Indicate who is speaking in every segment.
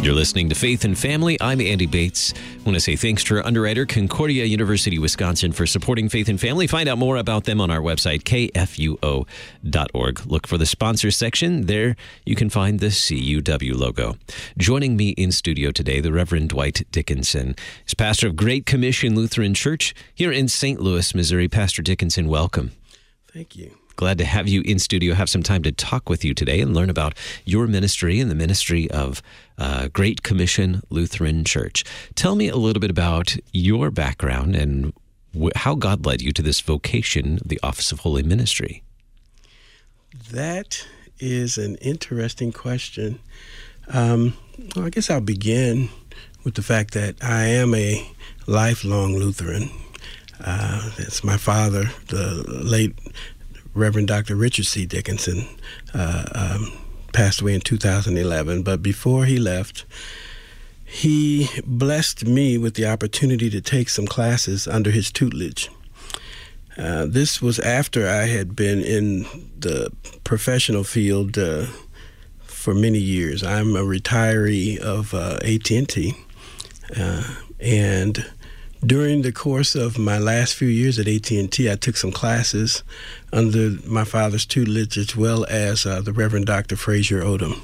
Speaker 1: You're listening to Faith and Family. I'm Andy Bates. I want to say thanks to our underwriter, Concordia University, Wisconsin, for supporting Faith and Family. Find out more about them on our website, kfuo.org. Look for the sponsors section. There you can find the CUW logo. Joining me in studio today, the Reverend Dwight Dickinson is pastor of Great Commission Lutheran Church here in St. Louis, Missouri. Pastor Dickinson, welcome.
Speaker 2: Thank you.
Speaker 1: Glad to have you in studio, have some time to talk with you today and learn about your ministry and the ministry of Great Commission Lutheran Church. Tell me a little bit about your background and how God led you to this vocation, the Office of Holy Ministry.
Speaker 2: That is an interesting question. I guess I'll begin with the fact that I am a lifelong Lutheran. It's my father, the late Reverend Dr. Richard C. Dickinson, passed away in 2011. But before he left, he blessed me with the opportunity to take some classes under his tutelage. This was after I had been in the professional field for many years. I'm a retiree of AT&T, and during the course of my last few years at AT&T, I took some classes under my father's tutelage, as well as the Reverend Dr. Frazier Odom.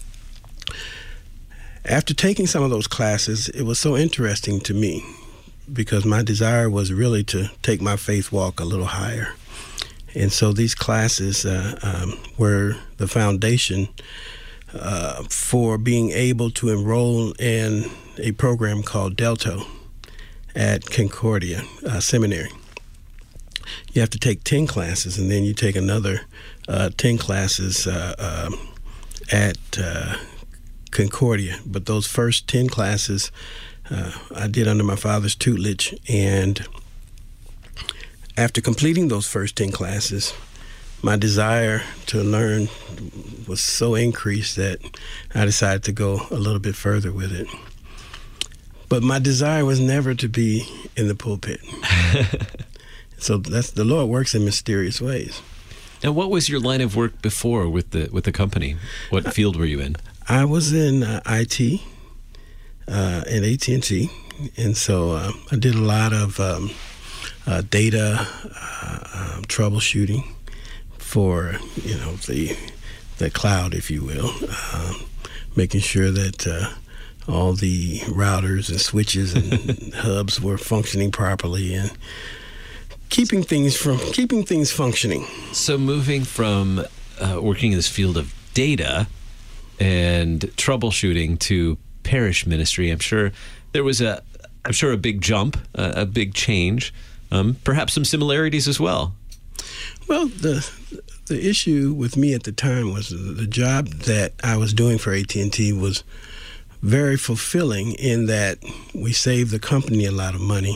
Speaker 2: After taking some of those classes, it was so interesting to me because my desire was really to take my faith walk a little higher. And so these classes were the foundation for being able to enroll in a program called Delto at Concordia Seminary. You have to take 10 classes, and then you take another 10 classes at Concordia. But those first 10 classes I did under my father's tutelage, and after completing those first 10 classes, my desire to learn was so increased that I decided to go a little bit further with it. But my desire was never to be in the pulpit. So the Lord works in mysterious ways.
Speaker 1: Now, what was your line of work before with the company? What field were you in?
Speaker 2: I was in IT at AT&T, and so I did a lot of data troubleshooting for the cloud, if you will, making sure that all the routers and switches and hubs were functioning properly and keeping things functioning. So moving from working in this field of data and troubleshooting to parish ministry, I'm sure there was a big jump, a big change, perhaps some similarities as well. Well, the issue with me at the time was the job that I was doing for AT&T was very fulfilling in that we saved the company a lot of money,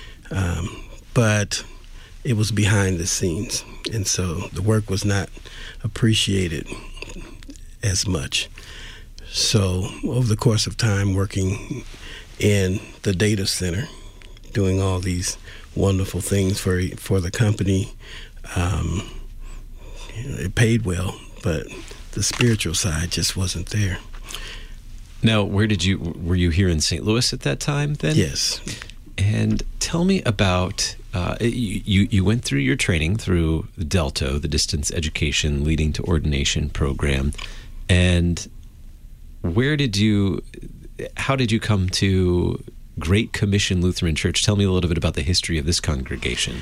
Speaker 2: but it was behind the scenes, and so the work was not appreciated as much. So over the course of time working in the data center, doing all these wonderful things for the company, it paid well, but the spiritual side just wasn't there. Now, were you here in St. Louis at that time then? Yes. And tell me about, you went through your training through Delto, the Distance Education Leading to Ordination program, and how did you come to Great Commission Lutheran Church? Tell me a little bit about the history of this congregation.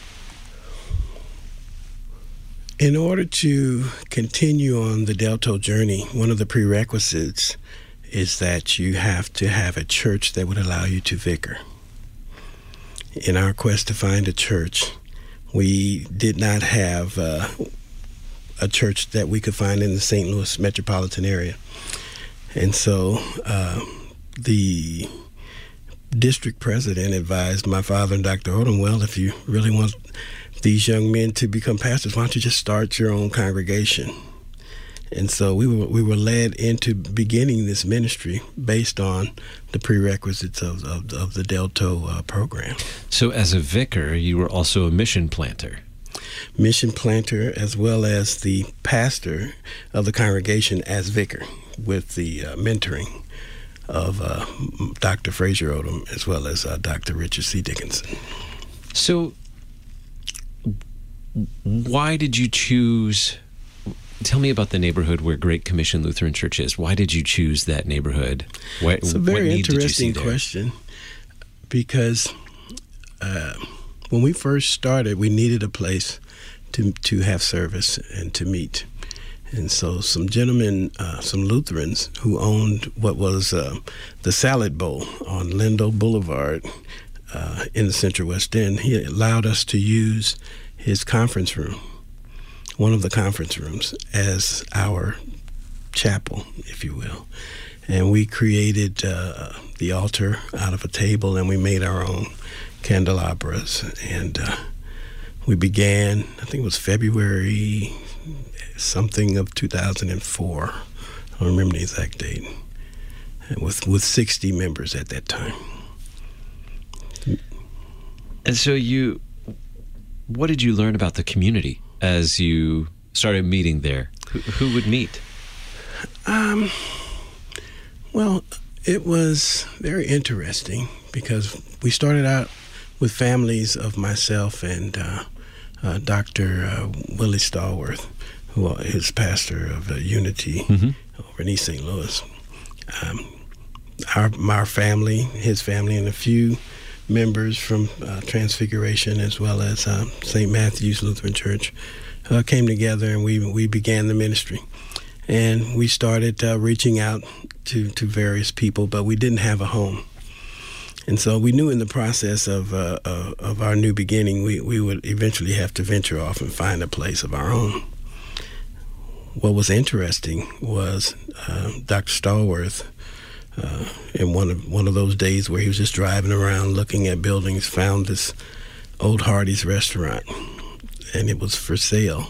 Speaker 2: In order to continue on the Delto journey, one of the prerequisites is that you have to have a church that would allow you to vicar. In our quest to find a church, we did not have a church that we could find in the St. Louis metropolitan area. And so the district president advised my father and Dr. Odom, well, if you really want these young men to become pastors, why don't you just start your own congregation? And so we were led into beginning this ministry based on the prerequisites of the Delto program. So as a vicar, you were also a mission planter. Mission planter, as well as the pastor of the congregation as vicar, with the mentoring Dr. Fraser Odom as well as Dr. Richard C. Dickinson.
Speaker 1: So why did you choose... Tell me about the neighborhood where Great Commission Lutheran Church is. Why did you choose that neighborhood?
Speaker 2: It's a very interesting question, because when we first started, we needed a place to have service and to meet. And so some gentlemen, some Lutherans who owned what was the Salad Bowl on Lindo Boulevard in the Central West End, he allowed us to use his conference room, one of the conference rooms, as our chapel, if you will. And we created the altar out of a table, and we made our own candelabras. And we began, I think it was February something of 2004. I don't remember the exact date. With 60 members at that time.
Speaker 1: And so what did you learn about the community as you started meeting there? Who would meet?
Speaker 2: Well, it was very interesting because we started out with families of myself and Dr. Willie Stallworth, who is pastor of Unity over in East St. Louis. Our family, his family, and a few members from Transfiguration as well as St. Matthew's Lutheran Church came together, and we began the ministry. And we started reaching out to various people, but we didn't have a home. And so we knew in the process of our new beginning, we would eventually have to venture off and find a place of our own. What was interesting was Dr. Stallworth, in one of those days where he was just driving around looking at buildings, found this Old Hardy's restaurant, and it was for sale.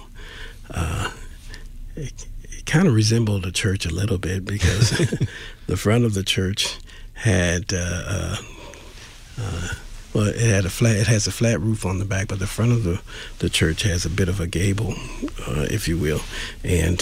Speaker 2: It kind of resembled a church a little bit because the front of the church had it has a flat roof on the back, but the front of the church has a bit of a gable, if you will. And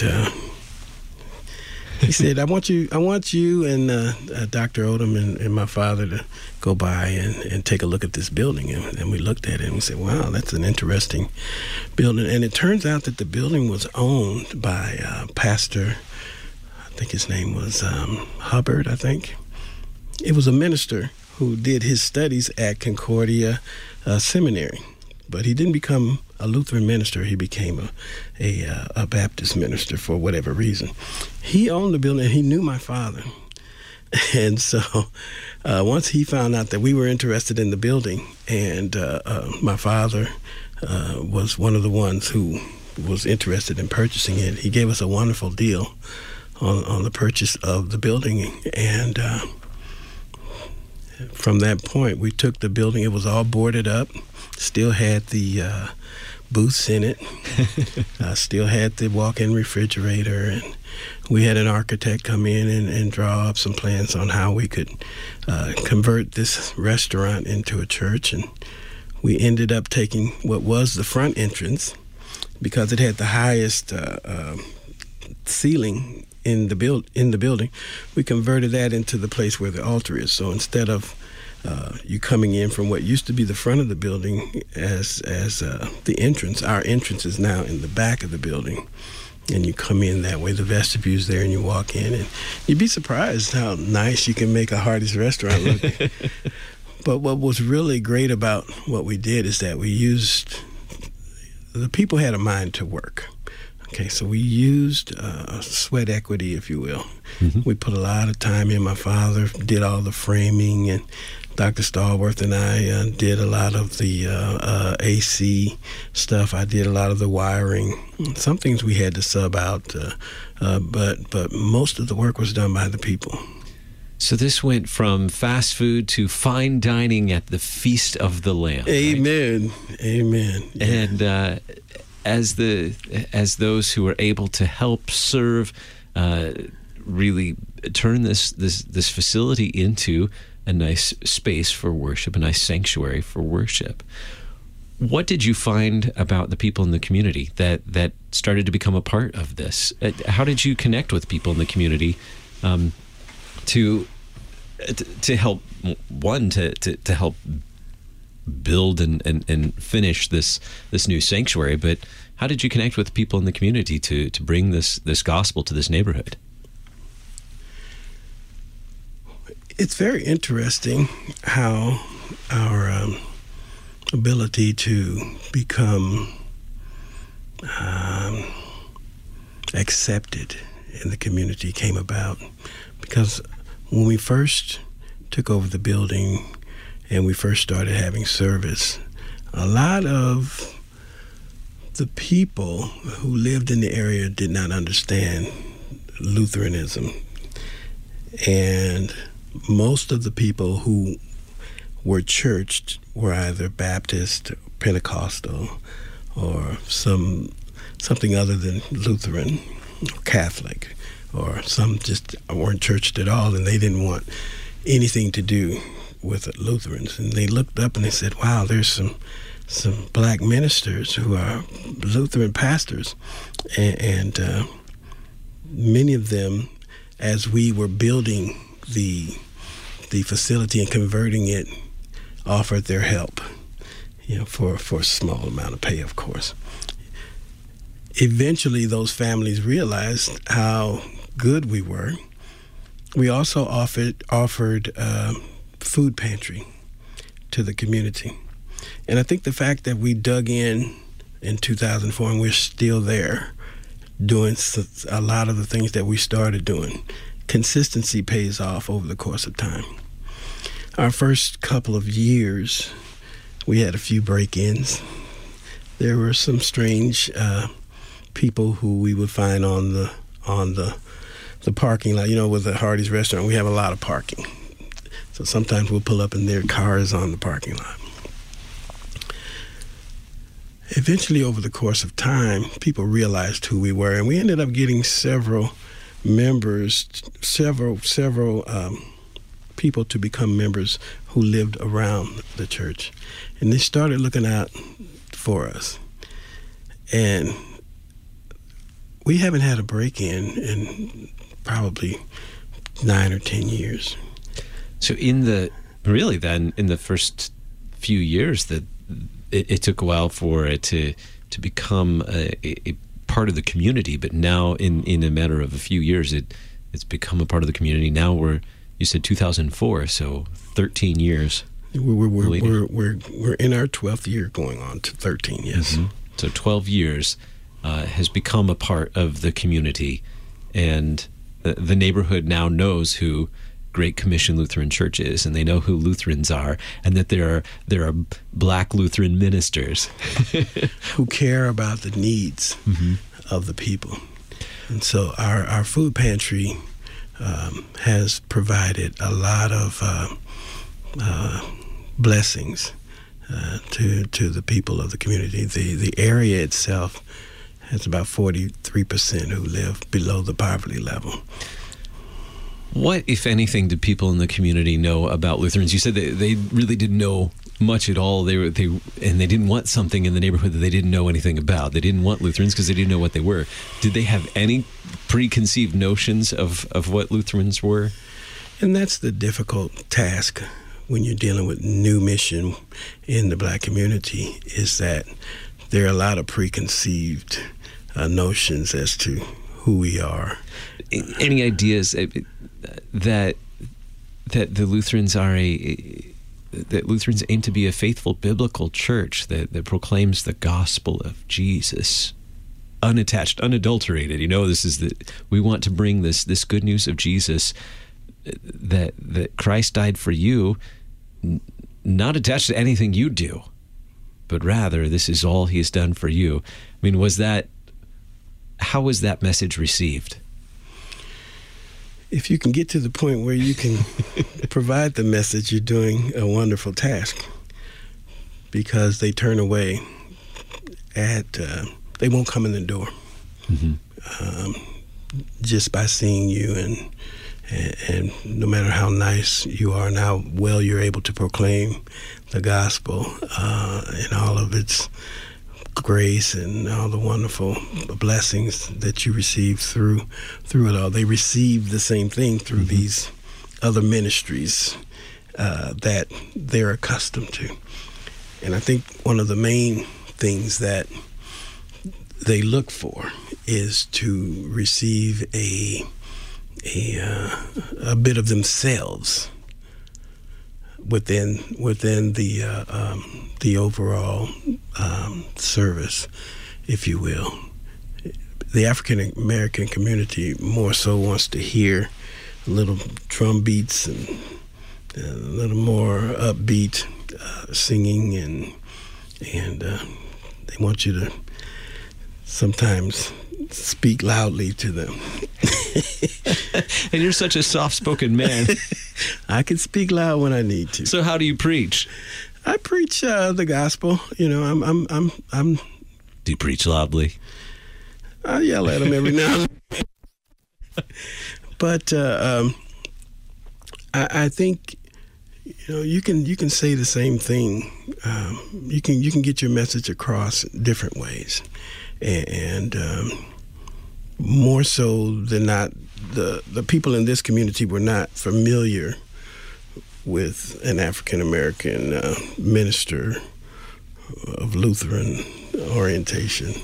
Speaker 2: he said, I want you and Dr. Odom and my father to go by and take a look at this building. And we looked at it and we said, wow, that's an interesting building. And it turns out that the building was owned by Pastor, I think his name was Hubbard, I think. It was a minister who did his studies at Concordia Seminary. But he didn't become a Lutheran minister. He became a Baptist minister for whatever reason. He owned the building, and he knew my father. And so once he found out that we were interested in the building, and my father was one of the ones who was interested in purchasing it, he gave us a wonderful deal on the purchase of the building. And from that point, we took the building. It was all boarded up, still had the booths in it, still had the walk-in refrigerator, and we had an architect come in and draw up some plans on how we could convert this restaurant into a church. And we ended up taking what was the front entrance, because it had the highest ceiling in the building. We converted that into the place where the altar is. So instead of you coming in from what used to be the front of the building as the entrance, our entrance is now in the back of the building, and you come in that way. The vestibule's there, and you walk in, and you'd be surprised how nice you can make a Hardy's restaurant look. But what was really great about what we did is that the people had a mind to work. Okay, so we used sweat equity, if you will. We put a lot of time in. My father did all the framing, and Dr. Stallworth and I did a lot of the AC stuff. I did a lot of the wiring. Some things we had to sub out, but most of the work was done by the people.
Speaker 1: So this went from fast food to fine dining at the Feast of the Lamb.
Speaker 2: Amen.
Speaker 1: Right?
Speaker 2: Amen. Yeah.
Speaker 1: And as those who are able to help serve, really turn this facility into a nice space for worship, a nice sanctuary for worship. What did you find about the people in the community that started to become a part of this? How did you connect with people in the community to to help to help build and finish this new sanctuary. But how did you connect with people in the community to bring this gospel to this neighborhood?
Speaker 2: It's very interesting how our ability to become accepted in the community came about, because when we first took over the building and we first started having service, a lot of the people who lived in the area did not understand Lutheranism, and most of the people who were churched were either Baptist, Pentecostal, or something other than Lutheran or Catholic, or some just weren't churched at all, and they didn't want anything to do with Lutherans. And they looked up and they said, wow, there's some black ministers who are Lutheran pastors. And many of them, as we were building the facility and converting it, offered their help, for a small amount of pay, of course. Eventually, those families realized how good we were. We also offered food pantry to the community. And I think the fact that we dug in 2004 and we're still there doing a lot of the things that we started doing, consistency pays off over the course of time. Our first couple of years, we had a few break-ins. There were some strange people who we would find on the parking lot. With the Hardee's restaurant, we have a lot of parking. So sometimes we'll pull up and their cars on the parking lot. Eventually, over the course of time, people realized who we were, and we ended up getting several members, several people to become members who lived around the church. And they started looking out for us. And we haven't had a break-in in probably 9 or 10 years.
Speaker 1: So in the first few years, that it took a while for it to become a part of the community, but now in a matter of a few years, it's become a part of the community. Now you said 2004, so 13 years.
Speaker 2: We're in our 12th year, going on to 13. Yes.
Speaker 1: Mm-hmm. So 12 years has become a part of the community, and the neighborhood now knows who Great Commission Lutheran Church is, and they know who Lutherans are, and that there are black Lutheran ministers
Speaker 2: who care about the needs of the people. And so our food pantry has provided a lot of blessings to the people of the community. The area itself has about 43% who live below the poverty level.
Speaker 1: What, if anything, did people in the community know about Lutherans? You said they really didn't know much at all. They didn't want something in the neighborhood that they didn't know anything about. They didn't want Lutherans because they didn't know what they were. Did they have any preconceived notions of what Lutherans were?
Speaker 2: And that's the difficult task when you're dealing with new mission in the black community, is that there are a lot of preconceived notions as to who we are.
Speaker 1: Any ideas that the Lutherans are that Lutherans aim to be a faithful biblical church that proclaims the gospel of Jesus, unattached, unadulterated? We want to bring this good news of Jesus, that Christ died for you, not attached to anything you do, but rather this is all He has done for you. I mean, how was that message received?
Speaker 2: If you can get to the point where you can provide the message, you're doing a wonderful task, because they turn away they won't come in the door just by seeing you, and no matter how nice you are and how well you're able to proclaim the gospel and all of its grace and all the wonderful blessings that you receive through it all. They receive the same thing through these other ministries that they're accustomed to. And I think one of the main things that they look for is to receive a bit of themselves within the overall service, if you will. The African American community more so wants to hear little drum beats and a little more upbeat singing, and they want you to sometimes speak loudly to them.
Speaker 1: And you're such a soft-spoken man.
Speaker 2: I can speak loud when I need to.
Speaker 1: So how do you preach?
Speaker 2: I preach the gospel. You know, I'm.
Speaker 1: Do you preach loudly?
Speaker 2: I yell at them every now and then. But I think, you know, you can say the same thing. You can get your message across different ways, and more so than not, the people in this community were not familiar with an African American minister of Lutheran orientation.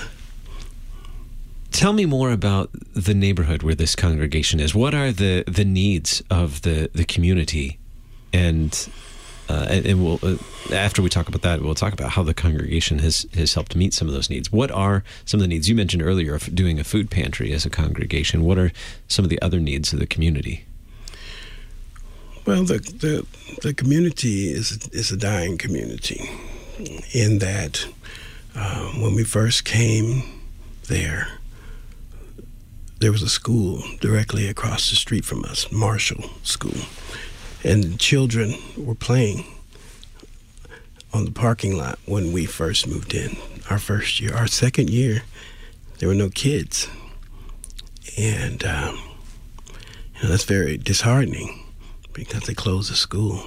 Speaker 1: Tell me more about the neighborhood where this congregation is. What are the needs of the community? And we'll after we talk about that, we'll talk about how the congregation has helped meet some of those needs. What are some of the needs? You mentioned earlier of doing a food pantry as a congregation. What are some of the other needs of the community?
Speaker 2: Well, the community is a dying community in that when we first came there was a school directly across the street from us, Marshall School, and children were playing on the parking lot when we first moved in. Our first year, our second year, there were no kids, and that's very disheartening because they closed the school.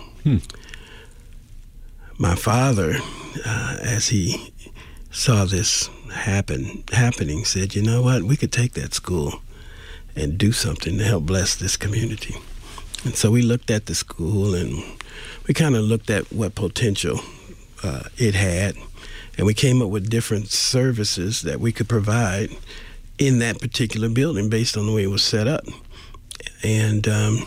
Speaker 2: My father, as he saw this happening, said, you know what, we could take that school and do something to help bless this community. And so we looked at the school and we kind of looked at what potential it had, and we came up with different services that we could provide in that particular building based on the way it was set up. And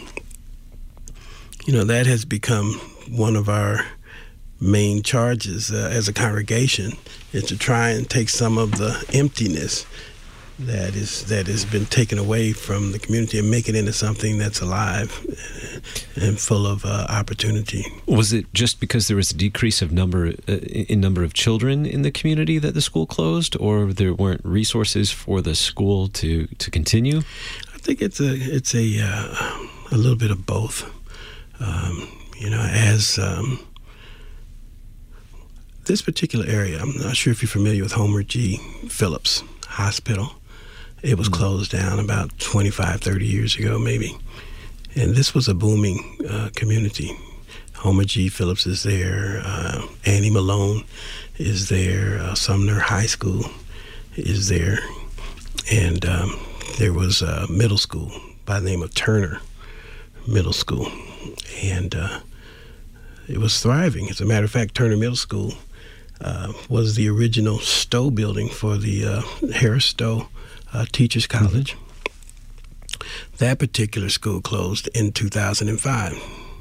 Speaker 2: that has become one of our main charges as a congregation, is to try and take some of the emptiness that has been taken away from the community and make it into something that's alive and full of opportunity.
Speaker 1: Was it just because there was a decrease of number of children in the community that the school closed, or there weren't resources for the school to continue?
Speaker 2: I think it's a little bit of both. As this particular area, I'm not sure if you're familiar with Homer G. Phillips Hospital. It was closed down about 25, 30 years ago, maybe. And this was a booming community. Homer G. Phillips is there. Annie Malone is there. Sumner High School is there. And there was a middle school by the name of Turner Middle School. And it was thriving. As a matter of fact, Turner Middle School was the original Stowe building for the Harris Stowe Teachers College. Mm-hmm. That particular school closed in 2010.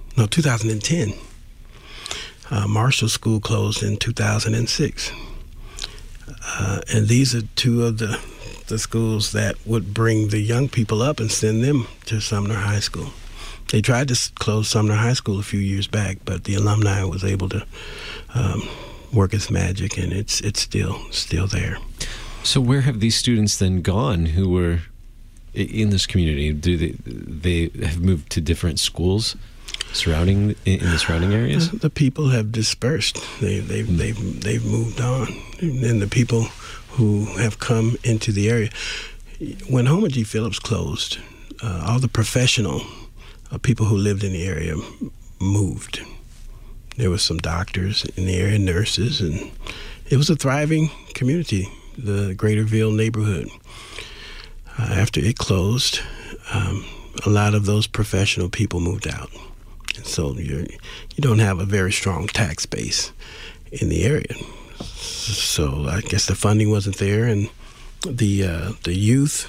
Speaker 2: Marshall School closed in 2006. And these are two of the schools that would bring the young people up and send them to Sumner High School. They tried to close Sumner High School a few years back, but the alumni was able to work its magic, and it's still there.
Speaker 1: So where have these students then gone who were in this community? Do they have moved to different schools in the surrounding areas?
Speaker 2: The people have dispersed. They've moved on, and the people who have come into the area. When Homer G. Phillips closed, all the professional people who lived in the area moved. There were some doctors in the area, nurses, and it was a thriving community, the Greaterville neighborhood. After it closed, a lot of those professional people moved out. And so you don't have a very strong tax base in the area. So I guess the funding wasn't there, and the youth,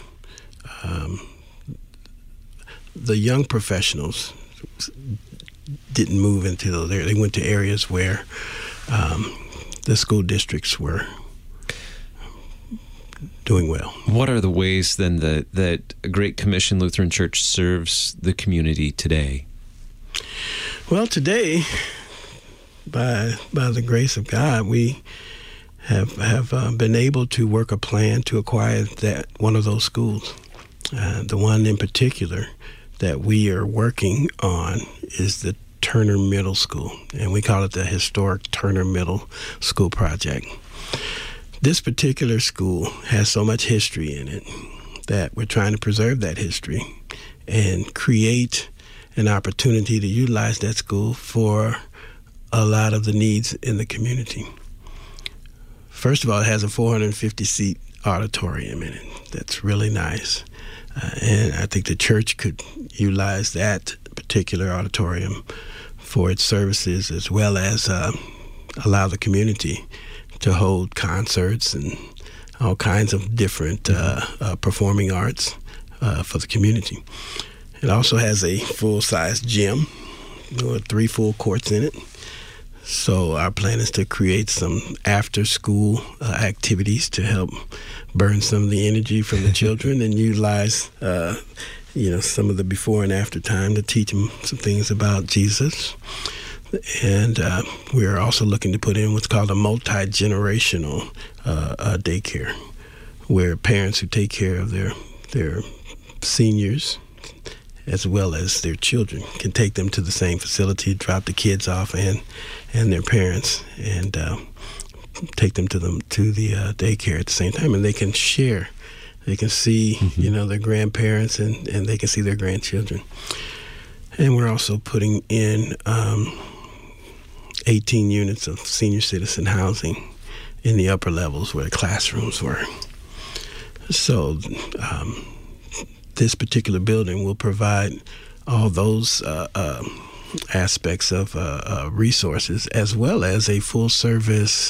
Speaker 2: the young professionals didn't move into those areas. They went to areas where the school districts were doing well.
Speaker 1: What are the ways then that Great Commission Lutheran Church serves the community today?
Speaker 2: Well, today, by the grace of God, we have been able to work a plan to acquire one of those schools. The one in particular that we are working on is the Turner Middle School, and we call it the Historic Turner Middle School Project. This particular school has so much history in it that we're trying to preserve that history and create an opportunity to utilize that school for a lot of the needs in the community. First of all, it has a 450-seat auditorium in it. That's really nice. And I think the church could utilize that particular auditorium for its services, as well as allow the community to hold concerts and all kinds of different performing arts for the community. It also has a full-size gym with 3 full courts in it. So our plan is to create some after-school activities to help burn some of the energy from the children and utilize, some of the before and after time to teach them some things about Jesus. And we're also looking to put in what's called a multi-generational daycare, where parents who take care of their seniors as well as their children can take them to the same facility, drop the kids off and their parents, and take them to the daycare at the same time, and they can share. They can see, their grandparents, and they can see their grandchildren. And we're also putting in 18 units of senior citizen housing in the upper levels where the classrooms were. So this particular building will provide all those aspects of resources, as well as a full-service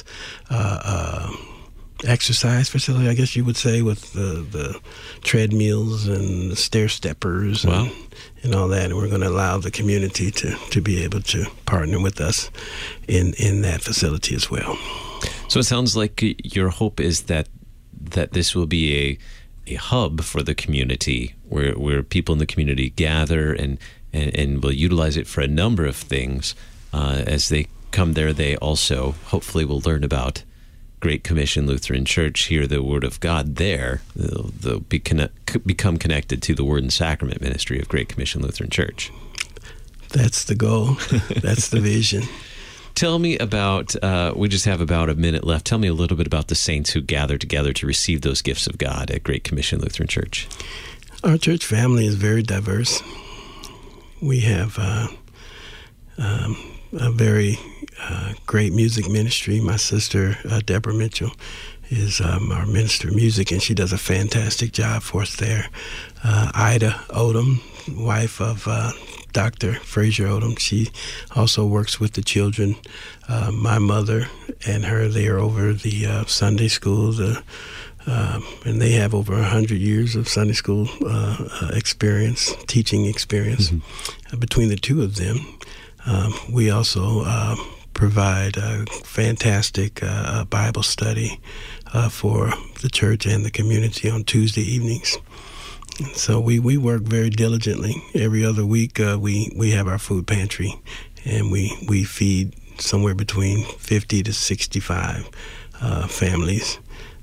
Speaker 2: exercise facility, I guess you would say, with the treadmills and the stair steppers.
Speaker 1: Wow.
Speaker 2: And all that. And we're going to allow the community to be able to partner with us in that facility as well.
Speaker 1: So it sounds like your hope is that this will be a hub for the community, where people in the community gather and will utilize it for a number of things. As they come there, they also hopefully will learn about Great Commission Lutheran Church, hear the Word of God there. They'll become connected to the Word and Sacrament ministry of Great Commission Lutheran Church.
Speaker 2: That's the goal. That's the vision.
Speaker 1: Tell me about, we just have about a minute left. Tell me a little bit about the saints who gather together to receive those gifts of God at Great Commission Lutheran Church.
Speaker 2: Our church family is very diverse. We have a very great music ministry. My sister, Deborah Mitchell, is our minister of music, and she does a fantastic job for us there. Ida Odom, wife of Dr. Fraser Odom, she also works with the children. My mother and her, they are over the Sunday school, and they have over 100 years of Sunday school experience, teaching experience. Between the two of them, we also provide a fantastic Bible study for the church and the community on Tuesday evenings. So we work very diligently. Every other week we have our food pantry, and we feed somewhere between 50 to 65 families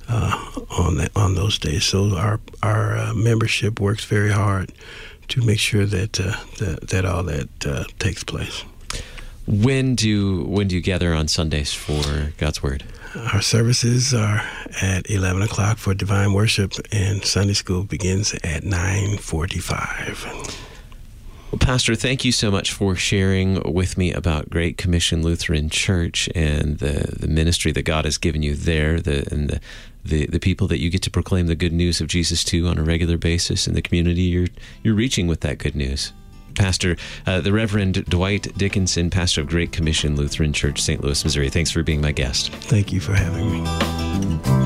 Speaker 2: on those days. So our membership works very hard to make sure that all that takes place.
Speaker 1: When do you gather on Sundays for God's Word?
Speaker 2: Our services are at 11 o'clock for divine worship, and Sunday school begins at 9:45.
Speaker 1: Well, Pastor, thank you so much for sharing with me about Great Commission Lutheran Church and the ministry that God has given you there, and the people that you get to proclaim the good news of Jesus to on a regular basis in the community you're reaching with that good news. Pastor, the Reverend Dwight Dickinson, pastor of Great Commission Lutheran Church, St. Louis, Missouri. Thanks for being my guest.
Speaker 2: Thank you for having me.